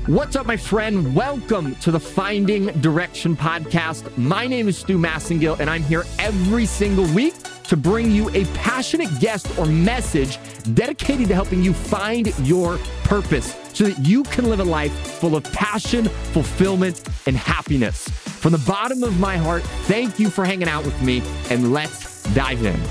What's up, my friend? Welcome to the Finding Direction podcast. My name is Stu Massengill, and I'm here every single week to bring you a passionate guest or message dedicated to helping you find your purpose so that you can live a life full of passion, fulfillment, and happiness. From the bottom of my heart, thank you for hanging out with me, and let's dive in.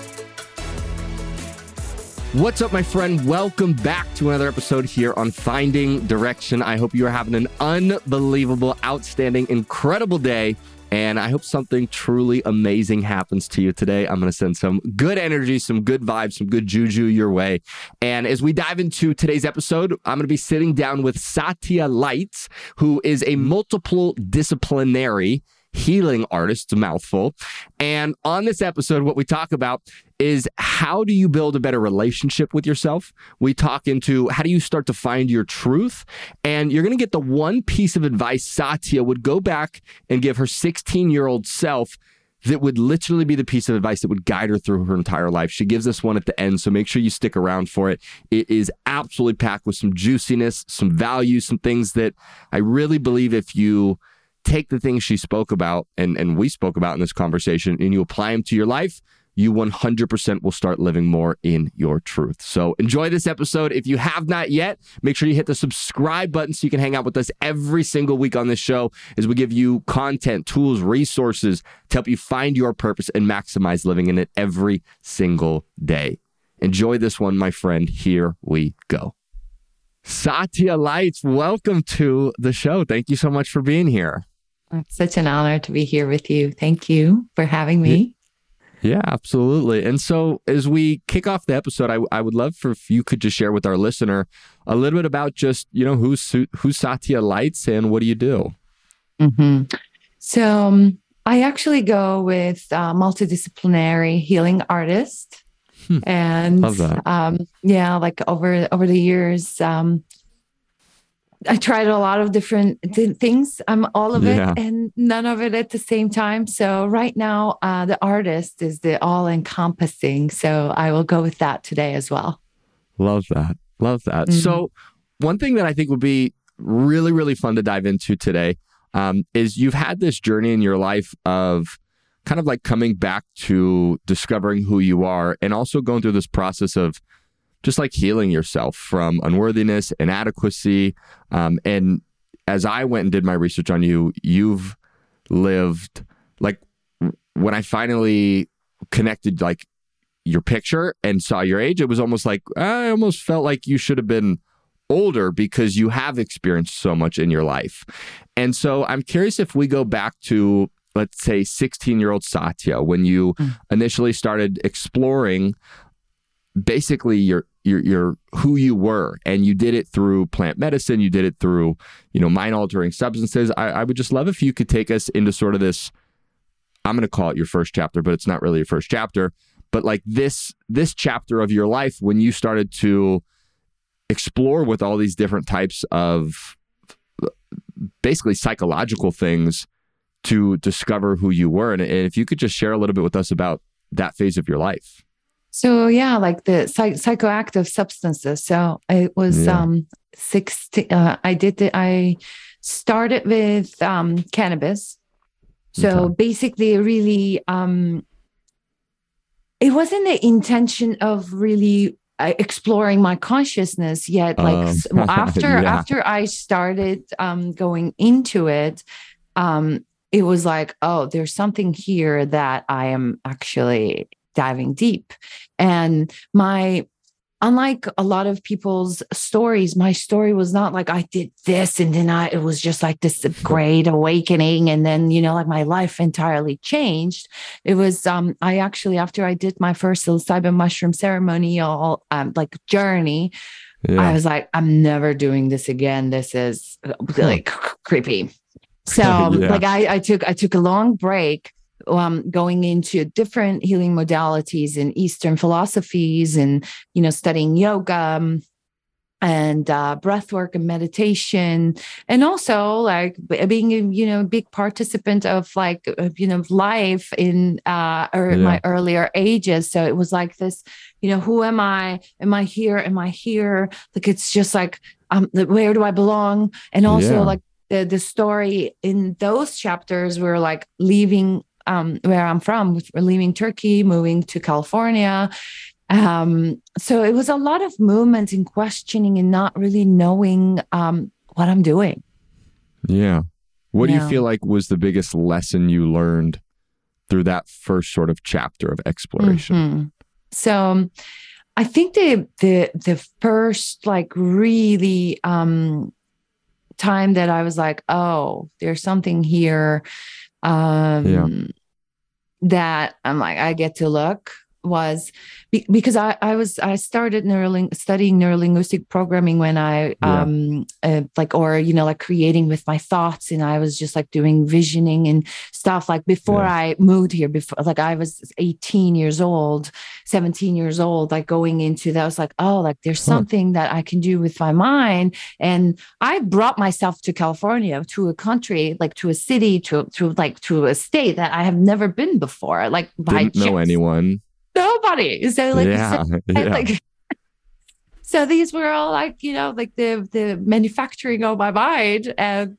What's up, my friend? Welcome back to another episode here on Finding Direction. I hope you are having an unbelievable, outstanding, incredible day, and I hope something truly amazing happens to you today. I'm going to send some good energy, some good vibes, some good juju your way. And as we dive into today's episode, I'm going to be sitting down with Satya Lights, who is a multiple disciplinary healing artist. It's a mouthful. And on this episode, what we talk about is how do you build a better relationship with yourself? We talk into how do you start to find your truth? And you're going to get the one piece of advice Satya would go back and give her 16-year-old self that would literally be the piece of advice that would guide her through her entire life. She gives us one at the end, so make sure you stick around for it. It is absolutely packed with some juiciness, some value, some things that I really believe if you take the things she spoke about and we spoke about in this conversation and you apply them to your life, you 100% will start living more in your truth. So enjoy this episode. If you have not yet, make sure you hit the subscribe button so you can hang out with us every single week on this show as we give you content, tools, resources to help you find your purpose and maximize living in it every single day. Enjoy this one, my friend. Here we go. Satya Lights, welcome to the show. Thank you so much for being here. It's such an honor to be here with you. Thank you for having me. Yeah, absolutely. And so as we kick off the episode, I would love for if you could just share with our listener a little bit about just, who's Satya Lights and what do you do? Mm-hmm. So I actually go with multidisciplinary healing artist. And love that. Like over the years, I tried a lot of different things, all of it and none of it at the same time. So right now, the artist is the all-encompassing. So I will go with that today as well. Love that. Love that. Mm-hmm. So one thing that I think would be really, really fun to dive into today is you've had this journey in your life of kind of like coming back to discovering who you are and also going through this process of just like healing yourself from unworthiness, inadequacy. And as I went and did my research on you, you've lived like when I finally connected like your picture and saw your age, it was almost like, I almost felt like you should have been older because you have experienced so much in your life. And so I'm curious if we go back to, let's say 16-year-old Satya, when you initially started exploring basically your who you were, and you did it through plant medicine, you did it through, mind altering substances. I would just love if you could take us into sort of this, I'm going to call it your first chapter, but it's not really your first chapter, but like this chapter of your life when you started to explore with all these different types of basically psychological things to discover who you were. And if you could just share a little bit with us about that phase of your life. So like the psychoactive substances. So it was 16. I started with cannabis. So basically, really, it wasn't the intention of really exploring my consciousness yet. Like after I started going into it, it was like, oh, there's something here that I am actually diving deep. And unlike a lot of people's stories, my story was not like I did this and then it was just like this great awakening. And then, like my life entirely changed. It was, I actually, after I did my first psilocybin mushroom ceremonial, journey, I was like, I'm never doing this again. This is like creepy. So I took a long break going into different healing modalities and Eastern philosophies and, studying yoga and breath work and meditation, and also like being a big participant of life in my earlier ages. So it was like this, who am I? Am I here? Am I here? Like it's just like where do I belong? And also like the story in those chapters were like leaving where I'm from, we're leaving Turkey, moving to California. So it was a lot of movement and questioning and not really knowing what I'm doing. Yeah. What do you feel like was the biggest lesson you learned through that first sort of chapter of exploration? Mm-hmm. So I think the first like really time that I was like, oh, there's something here that I'm like, I get to look, was because I started studying neurolinguistic programming when I like creating with my thoughts, and I was just like doing visioning and stuff like before I moved here. Before, like I was 17 years old, like going into that, I was like, oh, like there's something that I can do with my mind. And I brought myself to California, to a country, like to a city, to a state that I have never been before. Like didn't know anyone. Nobody. So like, so these were all like, like the manufacturing of my mind, and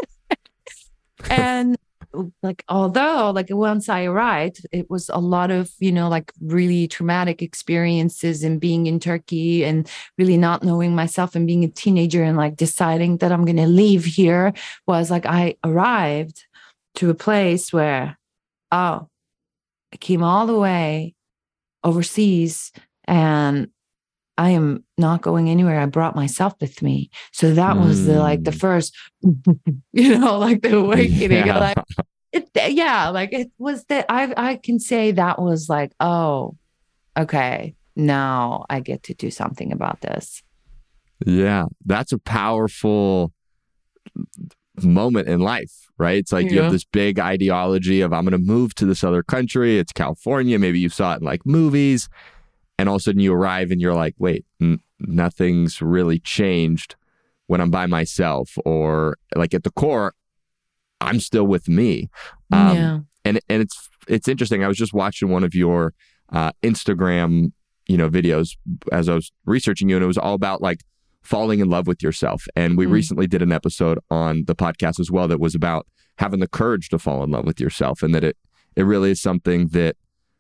and like, although like once I arrived, it was a lot of, like really traumatic experiences, and being in Turkey and really not knowing myself and being a teenager and like deciding that I'm going to leave here, was like, I arrived to a place where, I came all the way overseas and I am not going anywhere. I brought myself with me. So that was the first, like the awakening. Like it was that I can say that was like, oh, okay, now I get to do something about this. Yeah, that's a powerful moment in life, right? It's like you have this big ideology of, I'm going to move to this other country. It's California. Maybe you saw it in like movies, and all of a sudden you arrive and you're like, wait, nothing's really changed when I'm by myself, or like at the core, I'm still with me. And it's interesting. I was just watching one of your Instagram, videos as I was researching you, and it was all about like falling in love with yourself. And we recently did an episode on the podcast as well that was about having the courage to fall in love with yourself, and that it really is something that,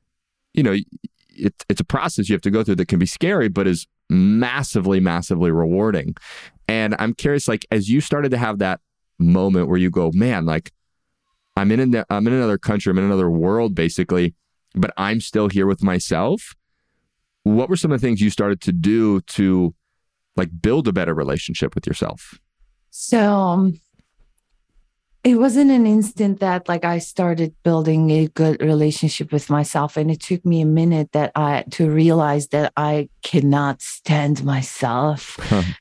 it's a process you have to go through that can be scary, but is massively, massively rewarding. And I'm curious, like, as you started to have that moment where you go, man, like I'm in another country, I'm in another world basically, but I'm still here with myself. What were some of the things you started to do to like build a better relationship with yourself? So it wasn't an instant that like I started building a good relationship with myself. And it took me a minute to realize that I cannot stand myself.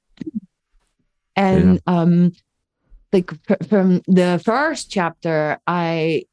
And like from the first chapter, I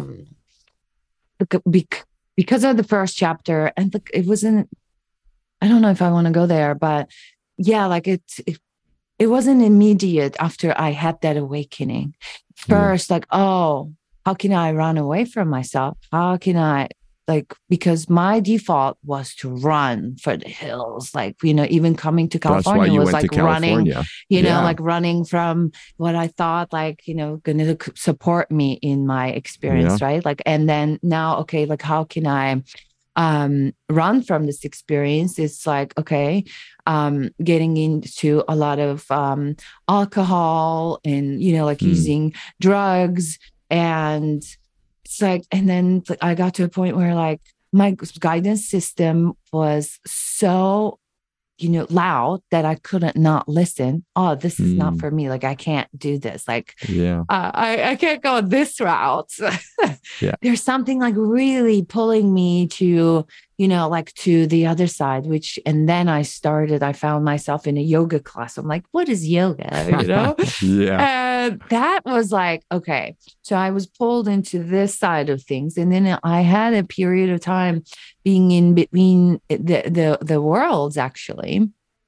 because of the first chapter, and like it wasn't, I don't know if I want to go there, but yeah, like it wasn't immediate after I had that awakening. First, like, oh, how can I run away from myself? How can I, like, because my default was to run for the hills. Like, even coming to California was like running, like running from what I thought, like, going to support me in my experience, right? Like, and then now, okay, like, how can I run from this experience? It's like, okay, getting into a lot of alcohol and like using drugs, and it's like, and then I got to a point where like my guidance system was so loud that I couldn't not listen. Oh, this is not for me. Like, I can't do this. Like, I can't go this route. There's something like really pulling me to, like to the other side, and then I found myself in a yoga class. I'm like, what is yoga? And that was like, okay. So I was pulled into this side of things. And then I had a period of time being in between the worlds, actually.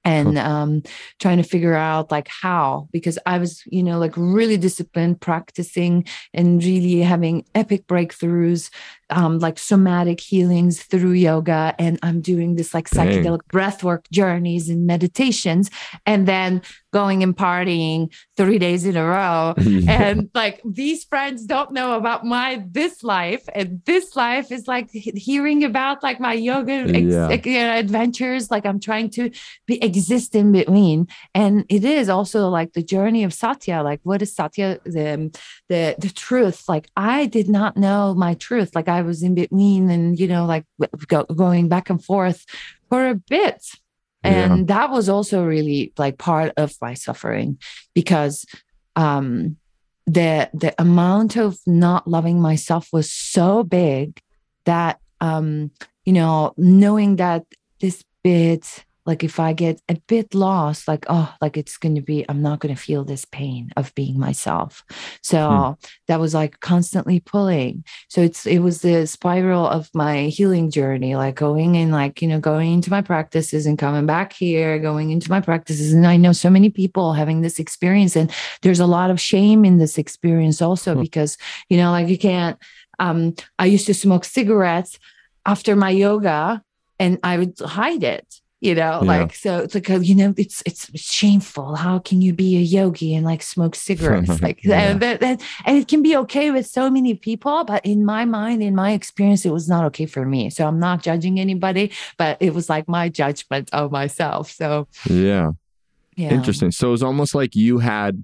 and trying to figure out like how, because I was, like really disciplined, practicing and really having epic breakthroughs, like somatic healings through yoga. And I'm doing this like psychedelic breathwork journeys and meditations, and then going and partying 3 days in a row. And like these friends don't know about this life. And this life is like hearing about like my yoga adventures. Like I'm trying to exist in between. And it is also like the journey of Satya. Like what is Satya? The truth. Like I did not know my truth. Like I was in between and, like going back and forth for a bit. And that was also really like part of my suffering, because the amount of not loving myself was so big that, knowing that this bit, like if I get a bit lost, like, it's going to be, I'm not going to feel this pain of being myself. So that was like constantly pulling. So it was the spiral of my healing journey, like going in, like, going into my practices and coming back here, going into my practices. And I know so many people having this experience, and there's a lot of shame in this experience also, because, like you can't, I used to smoke cigarettes after my yoga and I would hide it. Like, so it's like, it's shameful. How can you be a yogi and like smoke cigarettes? Like, and it can be okay with so many people, but in my mind, in my experience, it was not okay for me. So I'm not judging anybody, but it was like my judgment of myself. So, yeah. Interesting. So it was almost like you had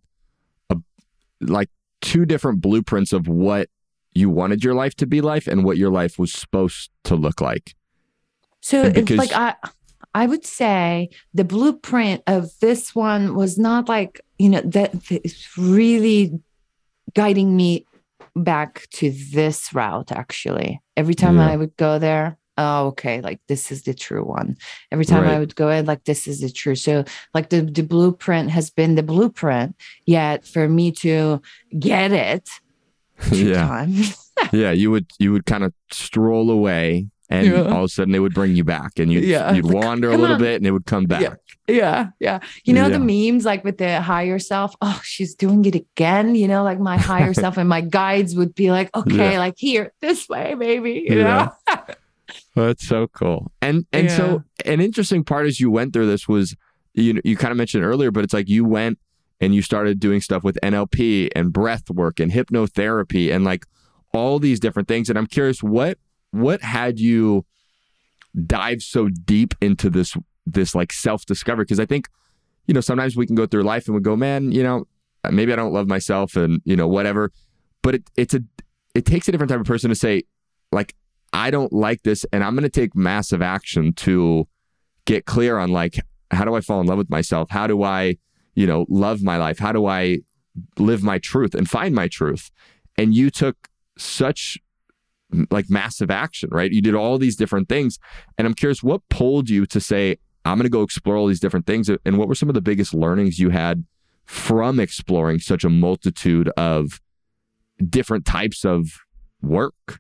like two different blueprints of what you wanted your life to be like and what your life was supposed to look like. So it's like, I would say the blueprint of this one was not like, that it's really guiding me back to this route, actually. Every time I would go there, okay, like this is the true one. Every time I would go in, like this is the true. So like the blueprint has been the blueprint, yet for me to get it two times. You would kind of stroll away. And all of a sudden, it would bring you back, and you'd wander a little bit, and it would come back. Yeah. The memes like with the higher self. Oh, she's doing it again. Like my higher self and my guides would be like, okay, like here, this way, baby. You know. That's so cool. And so an interesting part as you went through this was, you kind of mentioned earlier, but it's like you went and you started doing stuff with NLP and breath work and hypnotherapy and like all these different things. And I'm curious, what had you dive so deep into this like self-discovery? Because I think, sometimes we can go through life and we go, man, maybe I don't love myself and, whatever. But it takes a different type of person to say, like, I don't like this and I'm going to take massive action to get clear on like, how do I fall in love with myself? How do I, love my life? How do I live my truth and find my truth? And you took such like massive action, right? You did all these different things. And I'm curious, what pulled you to say, I'm going to go explore all these different things? And what were some of the biggest learnings you had from exploring such a multitude of different types of work?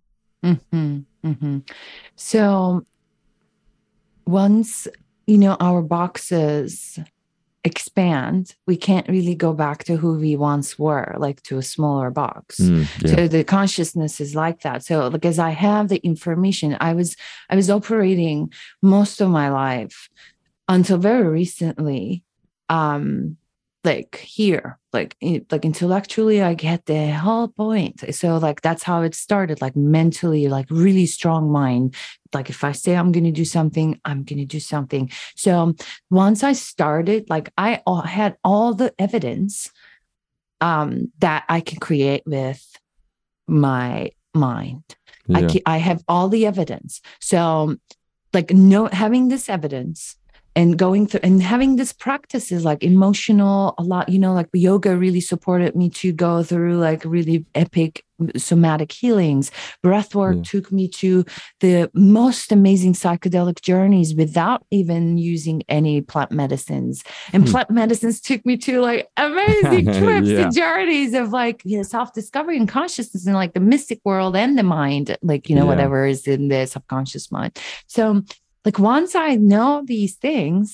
So once, our boxes expand, we can't really go back to who we once were, like to a smaller box. So the consciousness is like that. So like as I have the information, I was operating most of my life until very recently, like here, like intellectually, I get the whole point. So like that's how it started, like mentally, like really strong mind. Like if I say I'm going to do something, I'm going to do something. So once I started, like I had all the evidence that I can create with my mind. I have all the evidence. So like having this evidence and going through and having this practice is like emotional a lot, like yoga really supported me to go through like really epic somatic healings. Breathwork took me to the most amazing psychedelic journeys without even using any plant medicines. And plant medicines took me to like amazing trips and journeys of like, self-discovery and consciousness and like the mystic world and the mind, like, whatever is in the subconscious mind. So like once I know these things,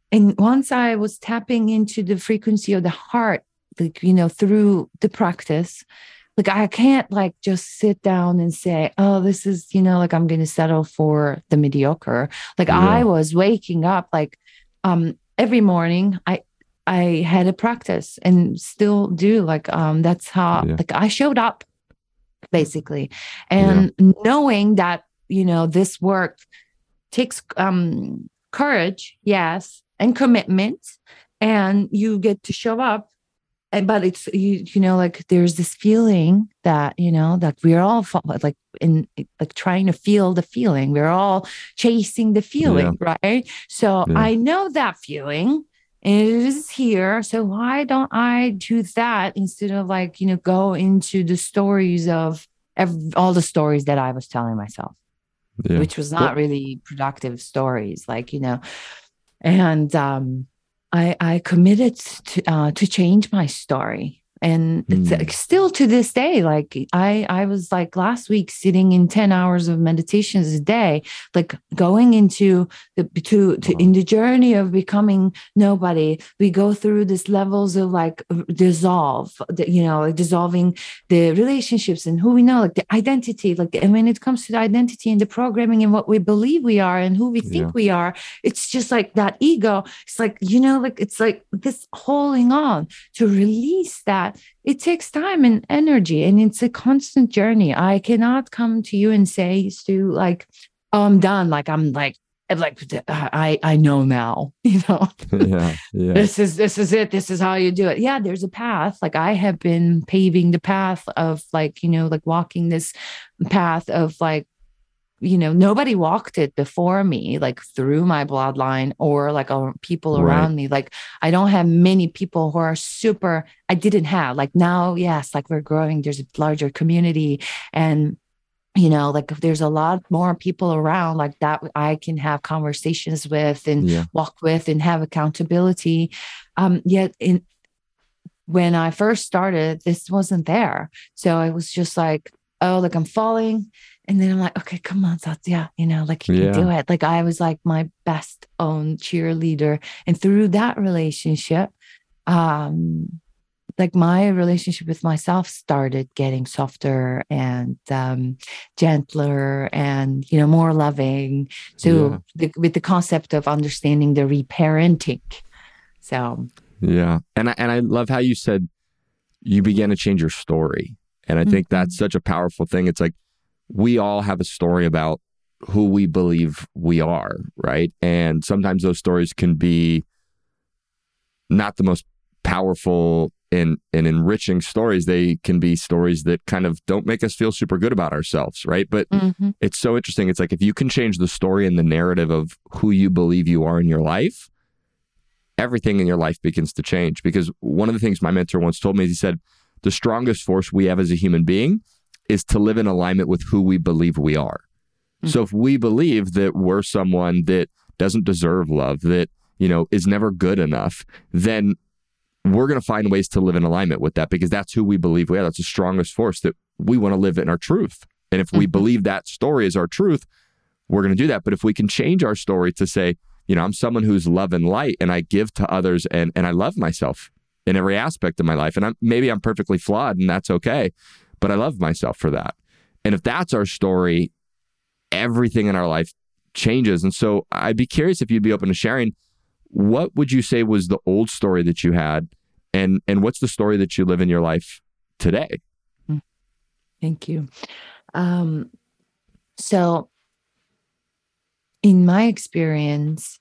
and once I was tapping into the frequency of the heart, like, through the practice, like I can't like just sit down and say, oh, this is, like I'm going to settle for the mediocre. Like I was waking up like every morning. I had a practice and still do, like that's how like I showed up basically. And knowing that, this work takes courage, yes, and commitment, and you get to show up. But it's like there's this feeling that that we're all like like trying to feel the feeling. We're all chasing the feeling, right? So I know that feeling, and it is here. So why don't I do that instead of like go into the stories of all the stories that I was telling myself, which was not really productive stories, like and I committed to change my story. And it's like, still to this day, like I was like last week sitting in 10 hours of meditations a day, like going into in the journey of becoming nobody. We go through these levels of like like dissolving the relationships and who we know, like the identity, like, and when it comes to the identity and the programming and what we believe we are and who we think we are, it's just like that ego. It's like, like it's like this holding on to release that. It takes time and energy, and it's a constant journey. I cannot come to you and say, Stu, like, oh, I'm done. Like, I know now, this is it. This is how you do it. Yeah, there's a path. Like I have been paving the path of like, like walking this path of like, nobody walked it before me, like through my bloodline or like people around me. Like I don't have many people who are I didn't have, like now, yes, like we're growing, there's a larger community, and like there's a lot more people around like that I can have conversations with and walk with and have accountability. Yet when I first started, this wasn't there. So I was just like, oh, like I'm falling. And then I'm like, okay, come on, Satya, like you can do it. Like I was like my best own cheerleader. And through that relationship, like my relationship with myself started getting softer and gentler and, more loving. So with the concept of understanding the reparenting. So. Yeah. And I love how you said you began to change your story. And I think that's such a powerful thing. It's like, we all have a story about who we believe we are, right? And sometimes those stories can be not the most powerful and enriching stories. They can be stories that kind of don't make us feel super good about ourselves, right? But it's so interesting. It's like if you can change the story and the narrative of who you believe you are in your life, everything in your life begins to change. Because one of the things my mentor once told me is he said, the strongest force we have as a human being is to live in alignment with who we believe we are. So if we believe that we're someone that doesn't deserve love, that, is never good enough, then we're going to find ways to live in alignment with that because that's who we believe we are. That's the strongest force, that we want to live in our truth. And if we believe that story is our truth, we're going to do that. But if we can change our story to say, I'm someone who's love and light and I give to others and I love myself in every aspect of my life. And maybe I'm perfectly flawed and that's okay. But I love myself for that. And if that's our story, everything in our life changes. And so I'd be curious if you'd be open to sharing, what would you say was the old story that you had? And what's the story that you live in your life today? Thank you. So in my experience,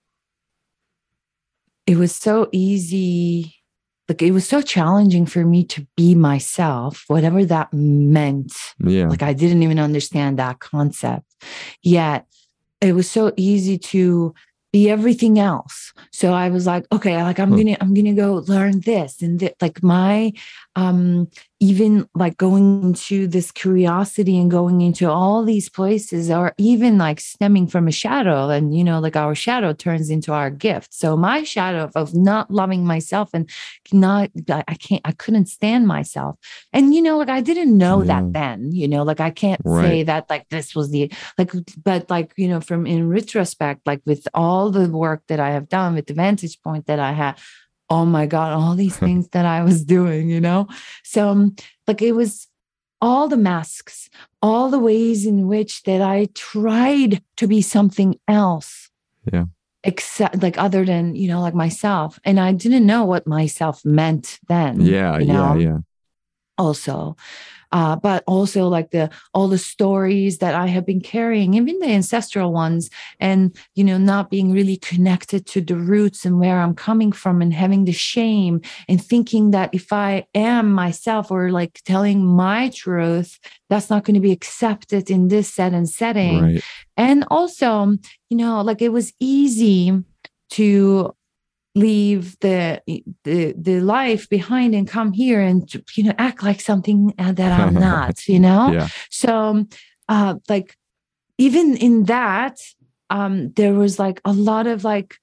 it was so easy. Like it was so challenging for me to be myself, whatever that meant. Like I didn't even understand that concept. Yet it was so easy to be everything else. So I was like, okay, like I'm gonna go learn this and that. Like my even like going into this curiosity and going into all these places, or even like stemming from a shadow, and like our shadow turns into our gift. So my shadow of not loving myself and I couldn't stand myself, and like I didn't know that then, like I can't say that like this was the like, but like from in retrospect, like with all the work that I have done, with the vantage point that I had, oh my God, all these things that I was doing, So like it was all the masks, all the ways in which that I tried to be something else. Yeah. Except like other than, like myself. And I didn't know what myself meant then. Yeah. Also. But also like all the stories that I have been carrying, even the ancestral ones, and not being really connected to the roots and where I'm coming from, and having the shame and thinking that if I am myself or like telling my truth, that's not going to be accepted in this setting. Right. And also, like it was easy to leave the life behind and come here and act like something that I'm not. Yeah. So like even in that there was like a lot of like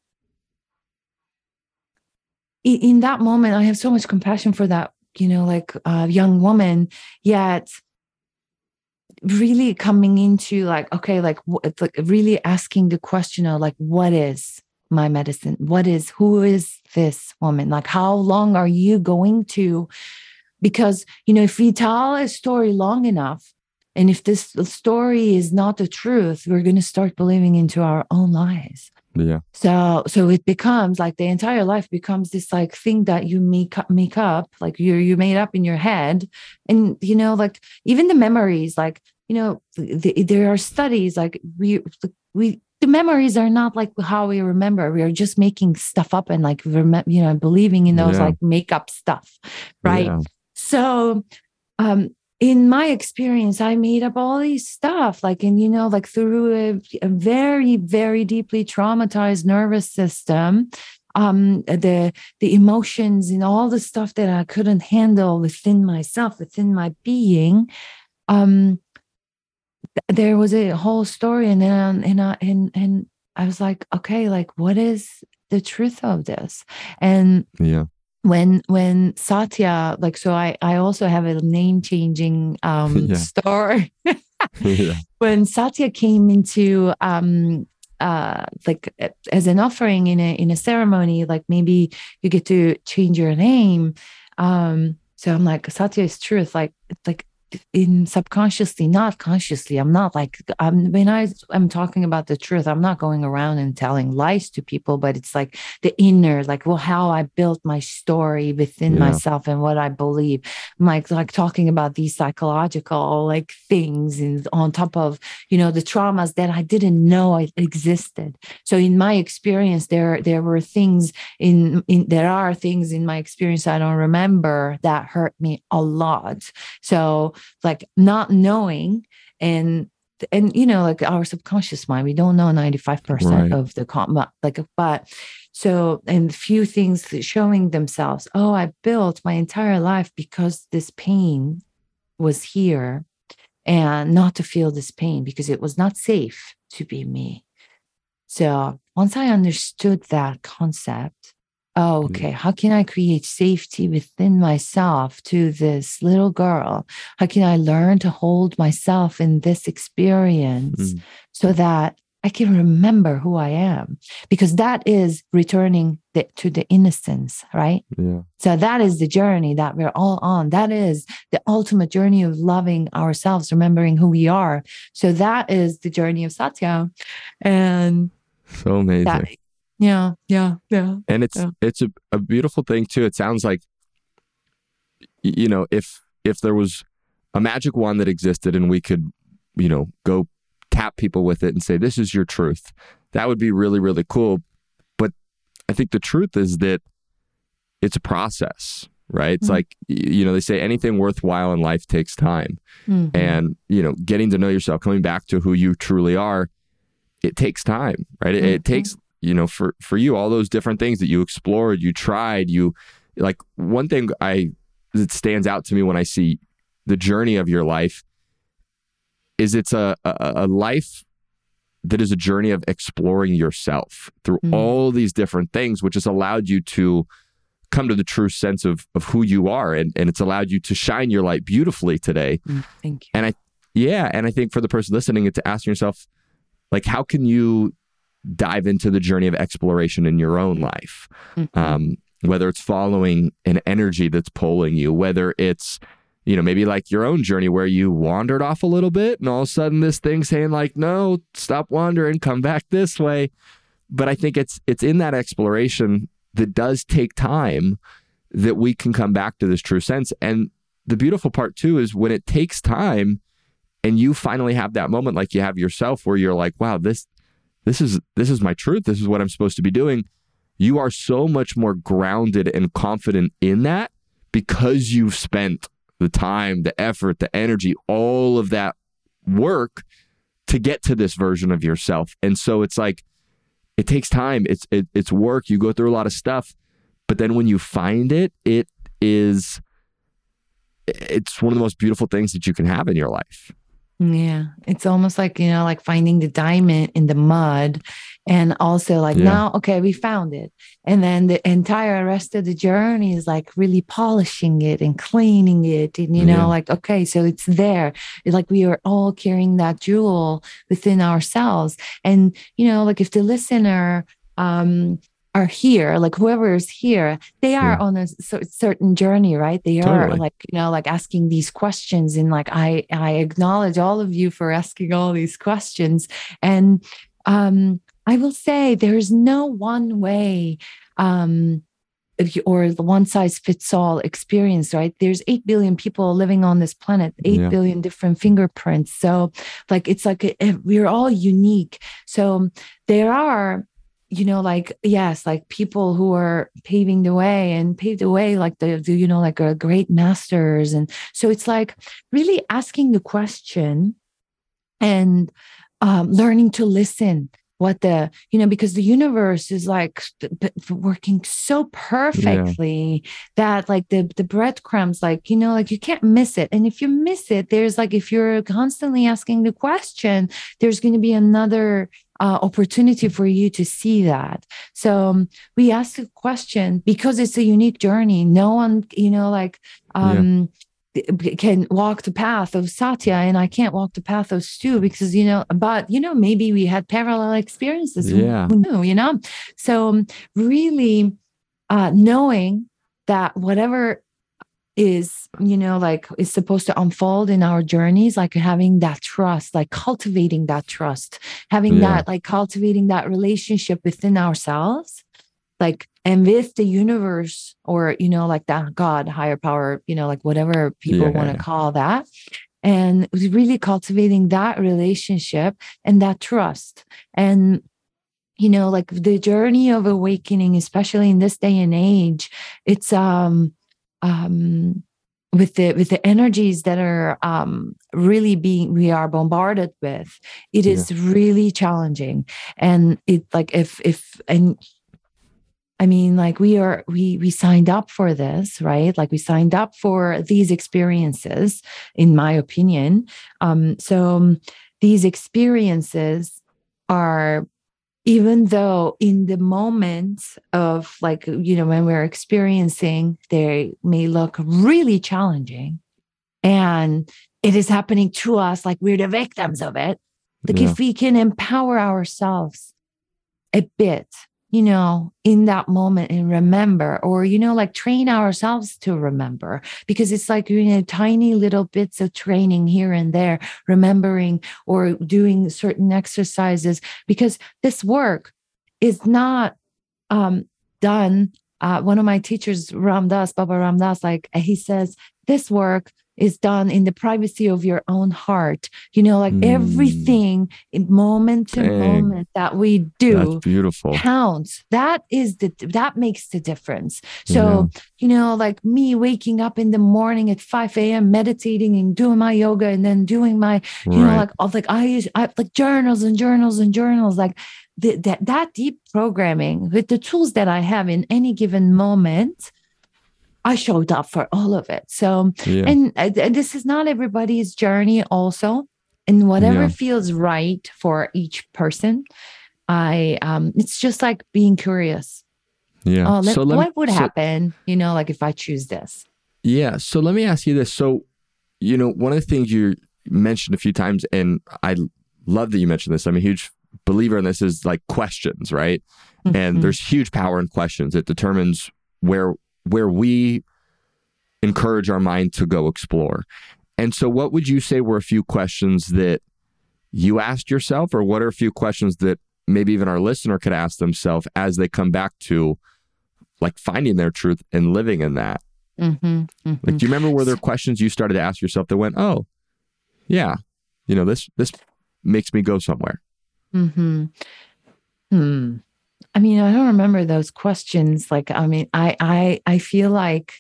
in that moment, I have so much compassion for that like young woman, yet really coming into like, okay, like really asking the question of like, what is my medicine? Who is this woman? Like, how long are you going to? Because, if we tell a story long enough, and if this story is not the truth, we're going to start believing into our own lies. Yeah. So it becomes like the entire life becomes this like thing that you make up, like you made up in your head. And, like even the memories, like, there are studies like the memories are not like how we remember. We are just making stuff up and like, believing in those like make up stuff. Right. Yeah. So, in my experience, I made up all these stuff, like, and, like through a very, very deeply traumatized nervous system, the emotions and all the stuff that I couldn't handle within myself, within my being, there was a whole story, and then I was like, okay, like what is the truth of this? And when Satya, like, so I also have a name changing story. When Satya came into like as an offering in a ceremony, like maybe you get to change your name. So I'm like, Satya is truth, like in subconsciously, not consciously. I'm not like, when I'm talking about the truth, I'm not going around and telling lies to people, but it's like the inner, like, well, how I built my story within myself and what I believe. I'm like talking about these psychological like things, and on top of, the traumas that I didn't know existed. So in my experience, there were things there are things in my experience I don't remember that hurt me a lot. So like not knowing and like our subconscious mind, we don't know 95% of the but so, and few things showing themselves, oh, I built my entire life because this pain was here, and not to feel this pain because it was not safe to be me. So once I understood that concept, oh, okay, how can I create safety within myself to this little girl? How can I learn to hold myself in this experience so that I can remember who I am? Because that is returning to the innocence, right? Yeah. So that is the journey that we're all on. That is the ultimate journey of loving ourselves, remembering who we are. So that is the journey of Satya. And so amazing. Yeah. And it's a beautiful thing too. It sounds like, if there was a magic wand that existed and we could, go tap people with it and say, this is your truth, that would be really, really cool. But I think the truth is that it's a process, right? It's like, they say anything worthwhile in life takes time. And, getting to know yourself, coming back to who you truly are, it takes time, right? It takes, for you, all those different things that you explored, you tried, like one thing I that stands out to me when I see the journey of your life is it's a life that is a journey of exploring yourself through all these different things, which has allowed you to come to the true sense of who you are. And it's allowed you to shine your light beautifully today. Thank you. And I think for the person listening, it's to ask yourself, like, how can you dive into the journey of exploration in your own life? Whether it's following an energy that's pulling you, whether it's, maybe like your own journey where you wandered off a little bit and all of a sudden this thing saying like, no, stop wandering, come back this way. But I think it's in that exploration that does take time that we can come back to this true sense. And the beautiful part too is when it takes time and you finally have that moment like you have yourself where you're like, wow, this is my truth. This is what I'm supposed to be doing. You are so much more grounded and confident in that because you've spent the time, the effort, the energy, all of that work to get to this version of yourself. And so it's like, it takes time. It's work. You go through a lot of stuff, but then when you find it, it's one of the most beautiful things that you can have in your life. Yeah. It's almost like, like finding the diamond in the mud, and also like, now, okay, we found it. And then the entire rest of the journey is like really polishing it and cleaning it. And, like, okay, so it's there. It's like we are all carrying that jewel within ourselves. And, like if the listener, are here, like whoever is here, they are on a certain journey, right? They are like, like asking these questions. And like, I acknowledge all of you for asking all these questions. And I will say there's no one way or the one size fits all experience, right? There's 8 billion people living on this planet, 8 billion different fingerprints. So like, it's like we're all unique. So there are, like, yes, like people who are paved the way, like like great masters. And so it's like really asking the question and learning to listen because the universe is like working so perfectly that like the breadcrumbs, like, like you can't miss it. And if you miss it, there's like, if you're constantly asking the question, there's going to be another opportunity for you to see that. So we ask the question because it's a unique journey. No one, can walk the path of Satya, and I can't walk the path of Stu because, but, maybe we had parallel experiences. Who knew, So really knowing that whatever is, is supposed to unfold in our journeys, like having that trust, like cultivating that trust, having that, like cultivating that relationship within ourselves, like, and with the universe or, like that God, higher power, like whatever people want to call that. And really cultivating that relationship and that trust. And, like the journey of awakening, especially in this day and age, it's, with the energies that are really we are bombarded with, it is really challenging. And it like like we signed up for this, right? Like we signed up for these experiences, in my opinion. So these experiences are, even though in the moment of like, when we're experiencing, they may look really challenging and it is happening to us, like we're the victims of it. Like if we can empower ourselves a bit, in that moment and remember, or, like train ourselves to remember, because it's like, tiny little bits of training here and there, remembering or doing certain exercises, because this work is not done. One of my teachers, Baba Ram Dass, like he says, this work is done in the privacy of your own heart. Everything in moment to moment that we do counts. That makes the difference. So, like me waking up in the morning at 5 a.m., meditating and doing my yoga and then doing my, I use journals and journals and journals, like that deep programming with the tools that I have in any given moment I showed up for all of it. So, and this is not everybody's journey also. And whatever feels right for each person, it's just like being curious. Yeah. What would happen, like if I choose this? Yeah. So let me ask you this. So, one of the things you mentioned a few times, and I love that you mentioned this. I'm a huge believer in this, is like questions, right? Mm-hmm. And there's huge power in questions. It determines where we encourage our mind to go explore. And so what would you say were a few questions that you asked yourself, or what are a few questions that maybe even our listener could ask themselves as they come back to like finding their truth and living in that? Mm-hmm, mm-hmm. Like, do you remember, were there questions you started to ask yourself that went, oh, yeah, this makes me go somewhere? Mm-hmm. I mean, I don't remember those questions. Like, I mean, I feel like,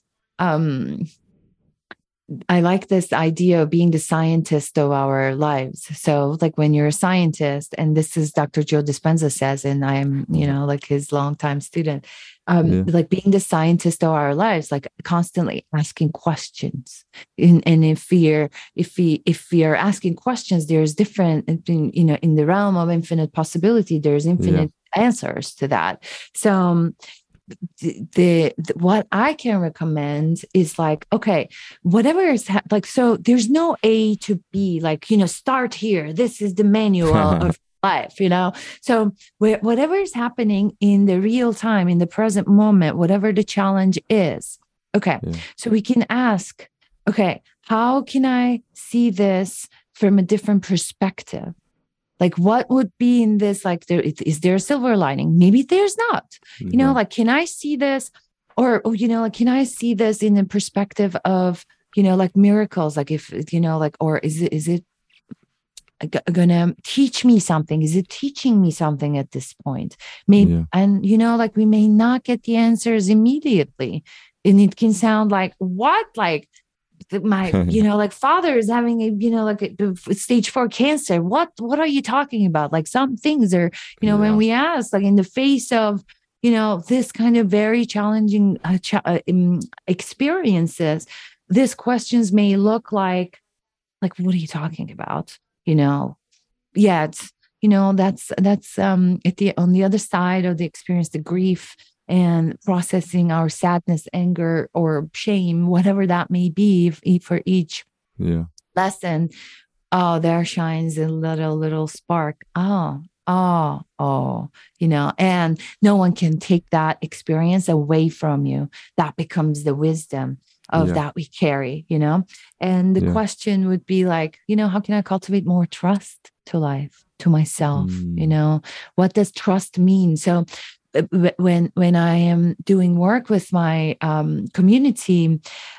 I like this idea of being the scientist of our lives. So like when you're a scientist, and this is Dr. Joe Dispenza says, and I'm, like his longtime student, like being the scientist of our lives, like constantly asking questions. And if we are asking questions, there's different, in the realm of infinite possibility, there's infinite answers to that. So the what I can recommend is like, okay, whatever is like, so there's no A to B, like, start here. This is the manual of life, So whatever is happening in the real time, in the present moment, whatever the challenge is, okay. So we can ask, okay, how can I see this from a different perspective? Like, what would be in this? Like, is there a silver lining? Maybe there's not. Like, can I see this? Or, like, can I see this in the perspective of, like like if, or is it gonna teach me something? Is it teaching me something at this point? Maybe, and, like, we may not get the answers immediately. And it can sound like, what? Like, my like father is having a stage 4 cancer. What are you talking about? Like, some things are, when we ask, like in the face of this kind of very challenging experiences, these questions may look like what are you talking about? It's that's on the other side of the experience, the grief and processing our sadness, anger, or shame, whatever that may be, for each lesson. Oh, there shines a little spark. And no one can take that experience away from you. That becomes the wisdom of that we carry, and the question would be like, how can I cultivate more trust to life, to myself? What does trust mean? So when I am doing work with my community,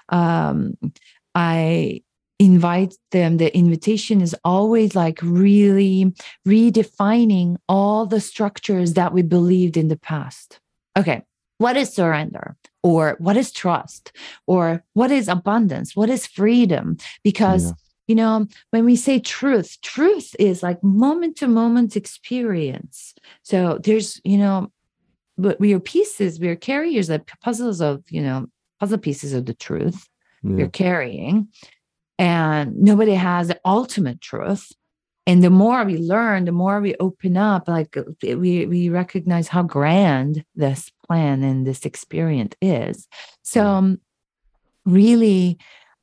I invite them. The invitation is always like really redefining all the structures that we believed in the past. Okay, what is surrender? Or what is trust? Or what is abundance? What is freedom? Because when we say truth is like moment to moment experience. So there's, but we are pieces, we are carriers of puzzles of, puzzle pieces of the truth you're carrying. And nobody has the ultimate truth. And the more we learn, the more we open up, like we recognize how grand this plan and this experience is. So really,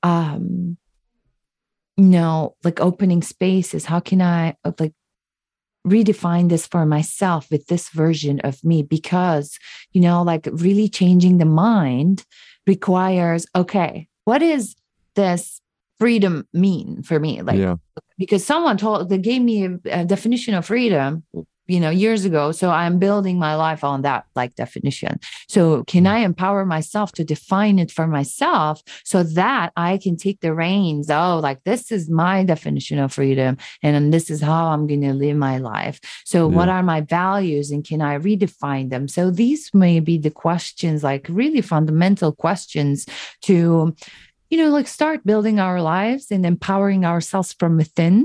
like opening spaces, how can I like redefine this for myself with this version of me? Because, like really changing the mind requires, okay, what is this freedom mean for me? Like, because they gave me a definition of freedom, years ago. So I'm building my life on that like definition. So can I empower myself to define it for myself so that I can take the reins? Oh, like this is my definition of freedom. And this is how I'm going to live my life. So what are my values and can I redefine them? So these may be the questions, like really fundamental questions to, like start building our lives and empowering ourselves from within.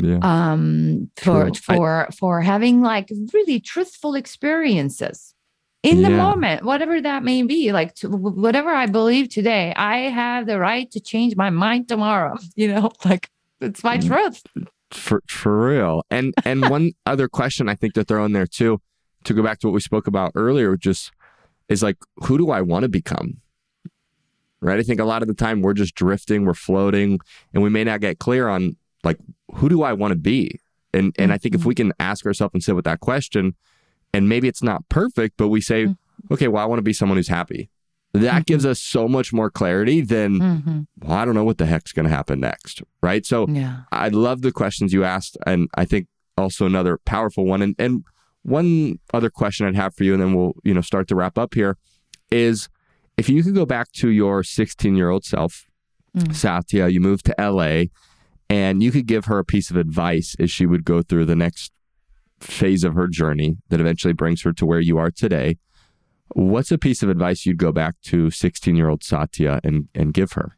For having like really truthful experiences. in the moment, whatever that may be, like whatever I believe today, I have the right to change my mind tomorrow. Like it's my truth. For real. And one other question I think to throw in there too, to go back to what we spoke about earlier, just is like, who do I want to become? Right? I think a lot of the time we're just drifting, we're floating, and we may not get clear on like, who do I want to be? And I think if we can ask ourselves and sit with that question, and maybe it's not perfect, but we say, okay, well, I want to be someone who's happy. That gives us so much more clarity than, well, I don't know what the heck's going to happen next. Right? So I love the questions you asked. And I think also another powerful one. And one other question I'd have for you, and then we'll, start to wrap up here, is if you could go back to your 16-year-old self, Satya, you moved to LA, and you could give her a piece of advice as she would go through the next phase of her journey that eventually brings her to where you are today, what's a piece of advice you'd go back to 16-year-old Satya and give her?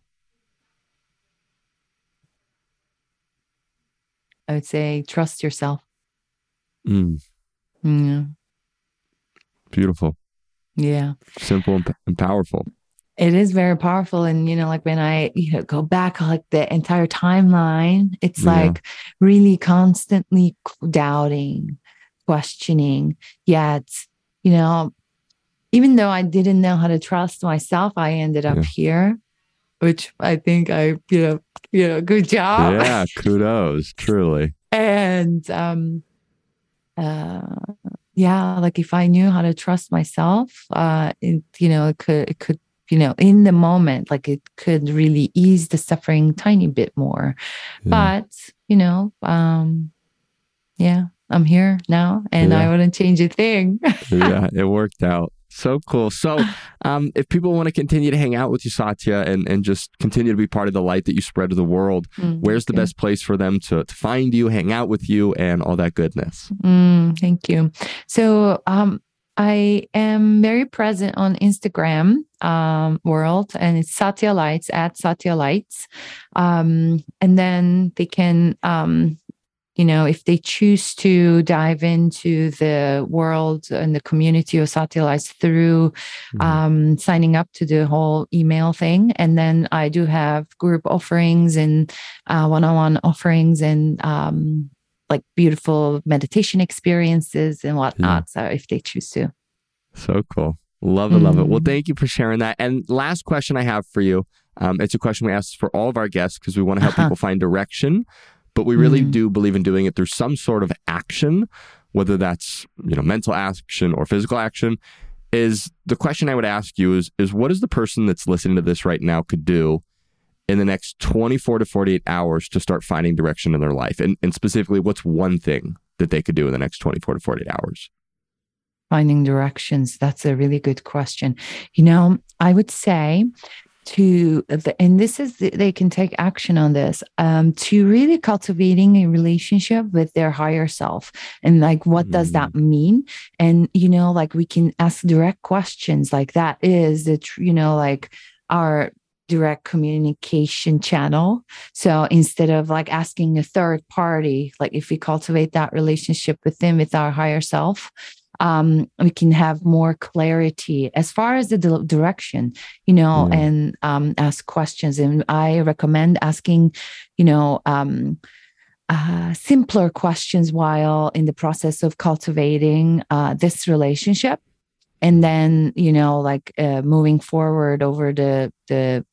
I would say, trust yourself. Yeah. Beautiful. Yeah. Simple and powerful. It is very powerful. And, like when I go back like the entire timeline, it's like really constantly doubting, questioning. Yet, even though I didn't know how to trust myself, I ended up here, which I think good job. Yeah, kudos, truly. And like if I knew how to trust myself, it could in the moment, like it could really ease the suffering tiny bit more. But, I'm here now and I wouldn't change a thing. Yeah, it worked out. So cool. So if people want to continue to hang out with you, Satya, and just continue to be part of the light that you spread to the world, where's the best place for them to find you, hang out with you, and all that goodness? Thank you. So I am very present on Instagram world, and it's Satya Lights, at Satya Lights. And then they can, if they choose to dive into the world and the community of Satya Lights through signing up to the whole email thing. And then I do have group offerings and one-on-one offerings and like beautiful meditation experiences and whatnot. So if they choose to. So cool. Love it. Love it. Well, thank you for sharing that. And last question I have for you. It's a question we ask for all of our guests because we want to help people find direction, but we really do believe in doing it through some sort of action, whether that's, mental action or physical action. Is the question I would ask you is what is the person that's listening to this right now could do in the next 24 to 48 hours to start finding direction in their life? And specifically, what's one thing that they could do in the next 24 to 48 hours? Finding directions. That's a really good question. I would say and this is, they can take action on this, to really cultivating a relationship with their higher self. And like, what does that mean? And, like we can ask direct questions, like that is like our direct communication channel. So instead of like asking a third party, like if we cultivate that relationship with our higher self, we can have more clarity as far as the direction, and ask questions. And I recommend asking, simpler questions while in the process of cultivating this relationship. And then, moving forward over the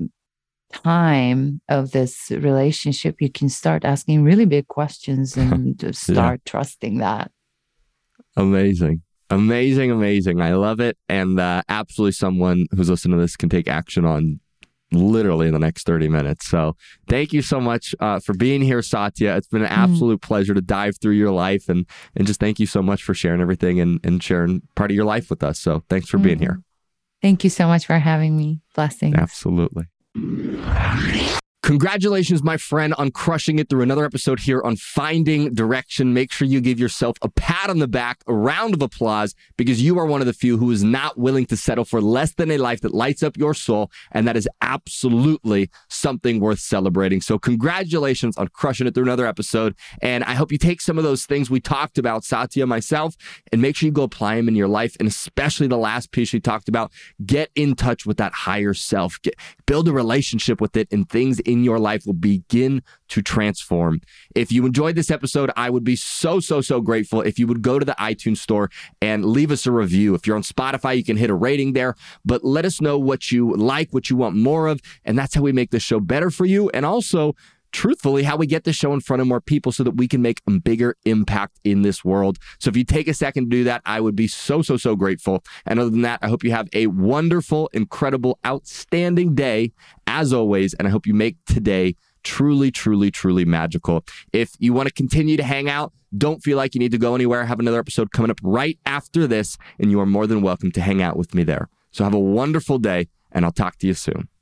time of this relationship, you can start asking really big questions and just start trusting that. Amazing. I love it. And absolutely someone who's listening to this can take action on literally in the next 30 minutes. So thank you so much for being here, Satya. It's been an absolute pleasure to dive through your life and just thank you so much for sharing everything and sharing part of your life with us. So thanks for being here. Thank you so much for having me. Blessings. Absolutely. Congratulations, my friend, on crushing it through another episode here on Finding Direction. Make sure you give yourself a pat on the back, a round of applause, because you are one of the few who is not willing to settle for less than a life that lights up your soul. And that is absolutely something worth celebrating. So congratulations on crushing it through another episode. And I hope you take some of those things we talked about, Satya, myself, and make sure you go apply them in your life. And especially the last piece we talked about, get in touch with that higher self. Build a relationship with it, and things in your life will begin to transform. If you enjoyed this episode, I would be so grateful if you would go to the iTunes store and leave us a review. If you're on Spotify, you can hit a rating there, but let us know what you like, what you want more of, and that's how we make this show better for you. And also, truthfully, how we get the show in front of more people so that we can make a bigger impact in this world. So if you take a second to do that, I would be so grateful. And other than that, I hope you have a wonderful, incredible, outstanding day, as always. And I hope you make today truly magical. If you want to continue to hang out, don't feel like you need to go anywhere. I have another episode coming up right after this, and you are more than welcome to hang out with me there. So have a wonderful day, and I'll talk to you soon.